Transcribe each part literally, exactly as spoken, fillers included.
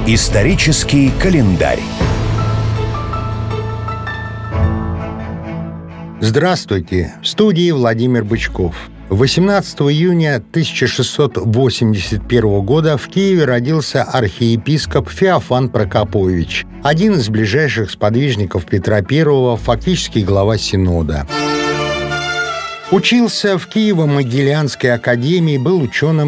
Исторический календарь. Здравствуйте! В студии Владимир Бычков. восемнадцатого июня тысяча шестьсот восемьдесят первого года в Киеве родился архиепископ Феофан Прокопович, один из ближайших сподвижников Петра Первого, фактически глава Синода. Учился в Киево-Могилянской академии, был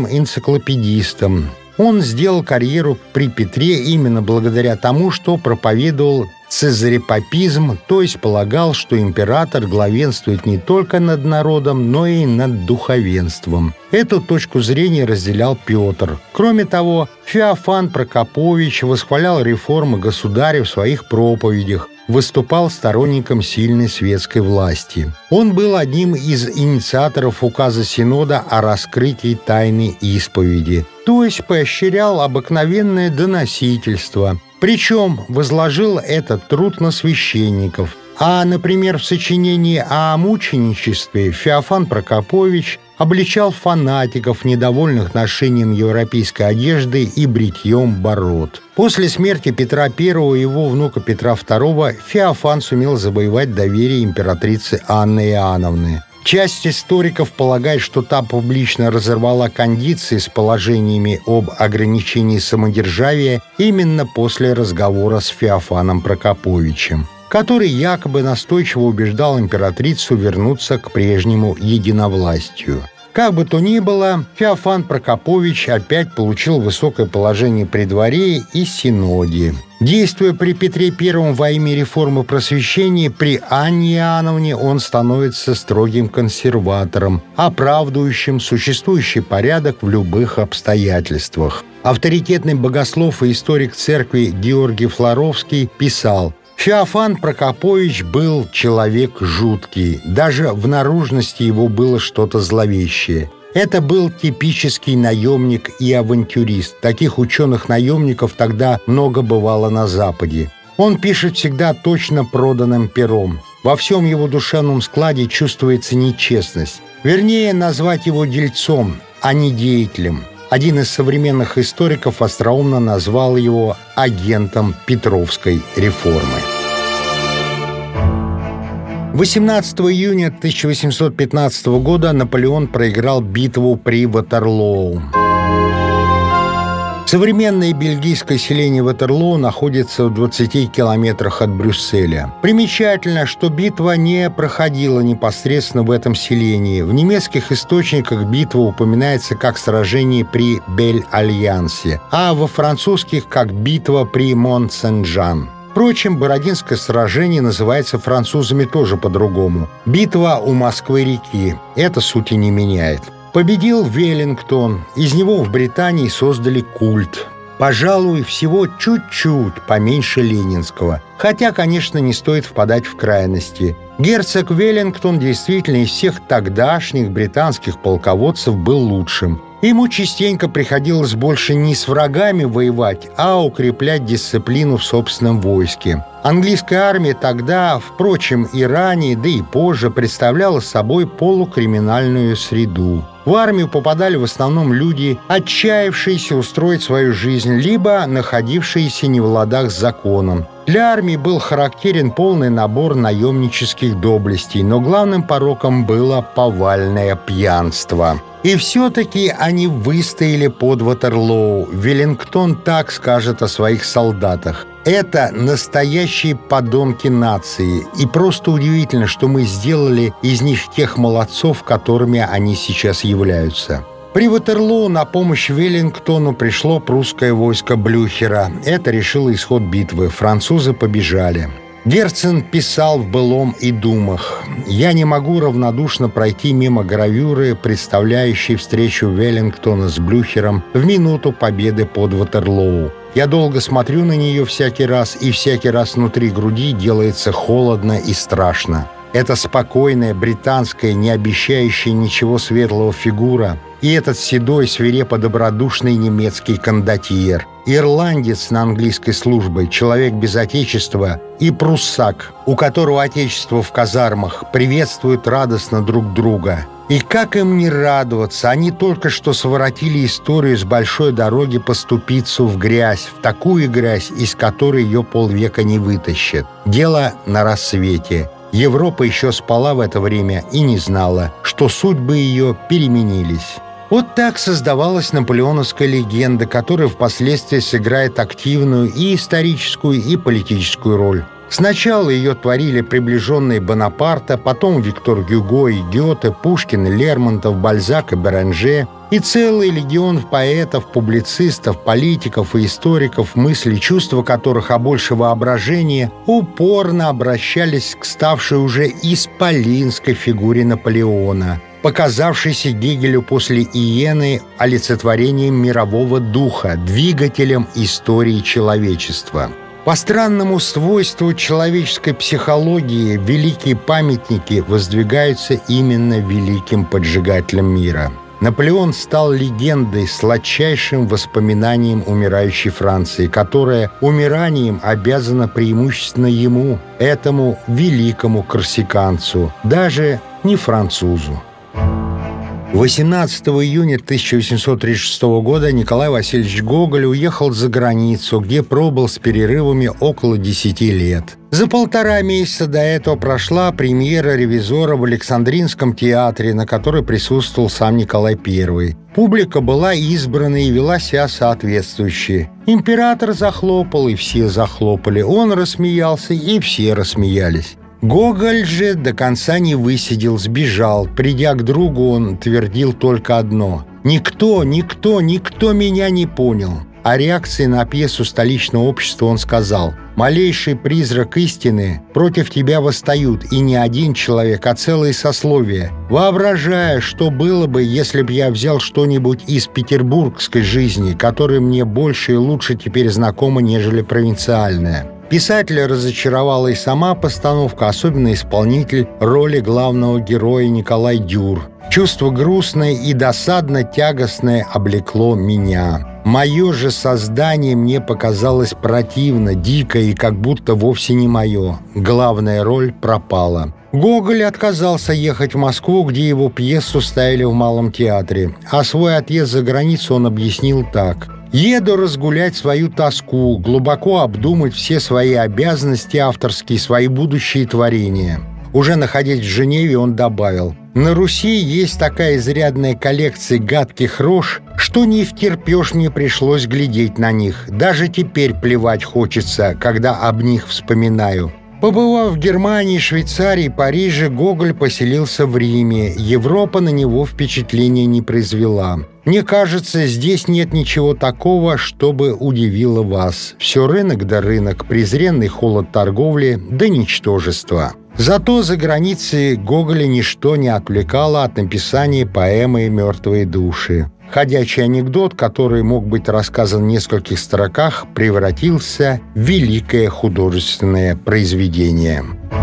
ученым-энциклопедистом. Он сделал карьеру при Петре именно благодаря тому, что проповедовал цезарепапизм, то есть полагал, что император главенствует не только над народом, но и над духовенством. Эту точку зрения разделял Петр. Кроме того, Феофан Прокопович восхвалял реформы государя в своих проповедях, выступал сторонником сильной светской власти. Он был одним из инициаторов указа Синода о раскрытии тайны исповеди, то есть поощрял обыкновенное доносительство. Причем возложил этот труд на священников. А, например, в сочинении о мученичестве Феофан Прокопович обличал фанатиков, недовольных ношением европейской одежды и бритьем бород. После смерти Петра Первого и его внука Петра Второго Феофан сумел завоевать доверие императрицы Анны Иоанновны. Часть историков полагает, что та публично разорвала кондиции с положениями об ограничении самодержавия именно после разговора с Феофаном Прокоповичем, который якобы настойчиво убеждал императрицу вернуться к прежнему единовластию. Как бы то ни было, Феофан Прокопович опять получил высокое положение при дворе и синоде. Действуя при Петре Первом во имя реформы просвещения, при Анне Иоанновне он становится строгим консерватором, оправдывающим существующий порядок в любых обстоятельствах. Авторитетный богослов и историк церкви Георгий Флоровский писал: «Феофан Прокопович был человек жуткий, даже в наружности его было что-то зловещее. Это был типический наемник и авантюрист. Таких ученых-наемников тогда много бывало на Западе. Он пишет всегда точно проданным пером. Во всем его душевном складе чувствуется нечестность. Вернее, назвать его дельцом, а не деятелем. Один из современных историков остроумно назвал его агентом Петровской реформы». восемнадцатого июня тысяча восемьсот пятнадцатого года Наполеон проиграл битву при Ватерлоу. Современное бельгийское селение Ватерлоу находится в двадцати километрах от Брюсселя. Примечательно, что битва не проходила непосредственно в этом селении. В немецких источниках битва упоминается как сражение при Бель-Альянсе, а во французских как битва при Мон-Сен-Жан. Впрочем, Бородинское сражение называется французами тоже по-другому. Битва у Москвы-реки. Это сути не меняет. Победил Веллингтон. Из него в Британии создали культ. Пожалуй, всего чуть-чуть поменьше ленинского. Хотя, конечно, не стоит впадать в крайности. Герцог Веллингтон действительно из всех тогдашних британских полководцев был лучшим. Ему частенько приходилось больше не с врагами воевать, а укреплять дисциплину в собственном войске. Английская армия тогда, впрочем, и ранее, да и позже, представляла собой полукриминальную среду. В армию попадали в основном люди, отчаявшиеся устроить свою жизнь, либо находившиеся не в ладах с законом. Для армии был характерен полный набор наемнических доблестей, но главным пороком было повальное пьянство. И все-таки они выстояли под Ватерлоу. Веллингтон так скажет о своих солдатах: «Это настоящие подонки нации, и просто удивительно, что мы сделали из них тех молодцов, которыми они сейчас являются». При Ватерлоу на помощь Веллингтону пришло прусское войско Блюхера. Это решило исход битвы. Французы побежали. Герцен писал в «Былом и думах»: «Я не могу равнодушно пройти мимо гравюры, представляющей встречу Веллингтона с Блюхером в минуту победы под Ватерлоу. Я долго смотрю на нее всякий раз, и всякий раз внутри груди делается холодно и страшно. Эта спокойная, британская, не обещающая ничего светлого фигура, и этот седой, свирепо-добродушный немецкий кондотьер, ирландец на английской службе, человек без отечества, и пруссак, у которого отечество в казармах, приветствуют радостно друг друга. И как им не радоваться, они только что своротили историю с большой дороги по ступицу в грязь, в такую грязь, из которой ее полвека не вытащат. Дело на рассвете. Европа еще спала в это время и не знала, что судьбы ее переменились. Вот так создавалась наполеоновская легенда, которая впоследствии сыграет активную и историческую, и политическую роль. Сначала ее творили приближенные Бонапарта, потом Виктор Гюго и Гёте, Пушкин, Лермонтов, Бальзак и Беранже, и целый легион поэтов, публицистов, политиков и историков, мысли, чувства которых, а больше воображения, упорно обращались к ставшей уже исполинской фигуре Наполеона, показавшейся Гегелю после Иены олицетворением мирового духа, двигателем истории человечества. По странному свойству человеческой психологии великие памятники воздвигаются именно великим поджигателем мира. Наполеон стал легендой, сладчайшим воспоминанием умирающей Франции, которая умиранием обязана преимущественно ему, этому великому корсиканцу, даже не французу. восемнадцатого июня тысяча восемьсот тридцать шестого года Николай Васильевич Гоголь уехал за границу, где пробыл с перерывами около десяти лет. За полтора месяца до этого прошла премьера «Ревизора» в Александринском театре, на которой присутствовал сам Николай Первый. Публика была избрана и вела себя соответствующе. Император захлопал, и все захлопали. Он рассмеялся, и все рассмеялись. Гоголь же до конца не высидел, сбежал. Придя к другу, он твердил только одно: «Никто, никто, никто меня не понял». О реакции на пьесу столичного общества он сказал: «Малейший призрак истины против тебя восстают, и не один человек, а целые сословия. Воображая, что было бы, если б я взял что-нибудь из петербургской жизни, которая мне больше и лучше теперь знакома, нежели провинциальная». Писателя разочаровала и сама постановка, особенно исполнитель роли главного героя Николай Дюр. Чувство грустное и досадно-тягостное облекло меня. Мое же создание мне показалось противно, дико и как будто вовсе не мое. Главная роль пропала. Гоголь отказался ехать в Москву, где его пьесу ставили в Малом театре. А свой отъезд за границу он объяснил так: «Еду разгулять свою тоску, глубоко обдумать все свои обязанности авторские, свои будущие творения». Уже находясь в Женеве, он добавил: «На Руси есть такая изрядная коллекция гадких рож, что не втерпешь, мне пришлось глядеть на них. Даже теперь плевать хочется, когда об них вспоминаю». Побывав в Германии, Швейцарии, Париже, Гоголь поселился в Риме. Европа на него впечатления не произвела. Мне кажется, здесь нет ничего такого, чтобы удивило вас. Все рынок да рынок, презренный холод торговли да ничтожество. Зато за границей Гоголя ничто не отвлекало от написания поэмы «Мертвые души». Ходячий анекдот, который мог быть рассказан в нескольких строках, превратился в великое художественное произведение.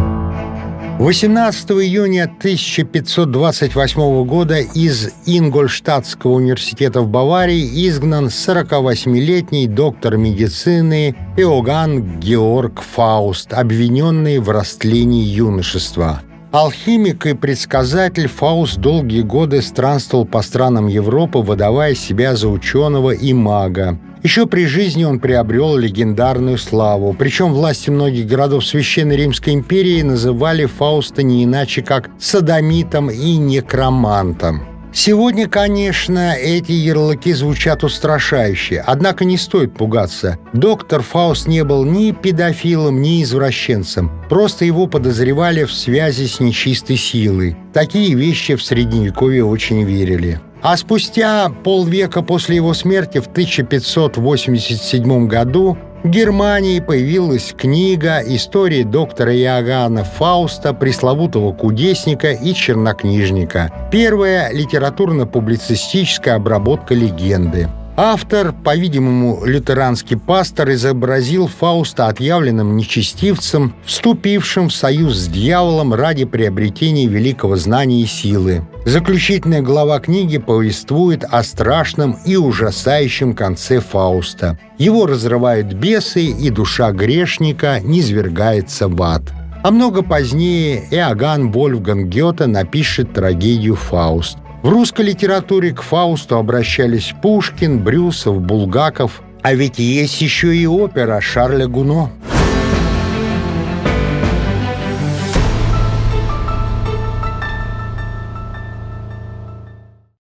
восемнадцатого июня тысяча пятьсот двадцать восьмого года из Ингольштадтского университета в Баварии изгнан сорокавосьмилетний доктор медицины Иоганн Георг Фауст, обвиненный в растлении юношества. Алхимик и предсказатель, Фауст долгие годы странствовал по странам Европы, выдавая себя за ученого и мага. Еще при жизни он приобрел легендарную славу. Причем власти многих городов Священной Римской империи называли Фауста не иначе, как содомитом и некромантом. Сегодня, конечно, эти ярлыки звучат устрашающе, однако не стоит пугаться. Доктор Фауст не был ни педофилом, ни извращенцем. Просто его подозревали в связи с нечистой силой. Такие вещи в Средневековье очень верили. А спустя полвека после его смерти в тысяча пятьсот восемьдесят седьмом году в Германии появилась книга «История доктора Иоганна Фауста, пресловутого кудесника и чернокнижника». Первая литературно-публицистическая обработка легенды. Автор, по-видимому, лютеранский пастор, изобразил Фауста отъявленным нечестивцем, вступившим в союз с дьяволом ради приобретения великого знания и силы. Заключительная глава книги повествует о страшном и ужасающем конце Фауста. Его разрывают бесы, и душа грешника низвергается в ад. А много позднее Иоганн Вольфганг Гёте напишет трагедию «Фауст». В русской литературе к Фаусту обращались Пушкин, Брюсов, Булгаков. А ведь есть еще и опера Шарля Гуно.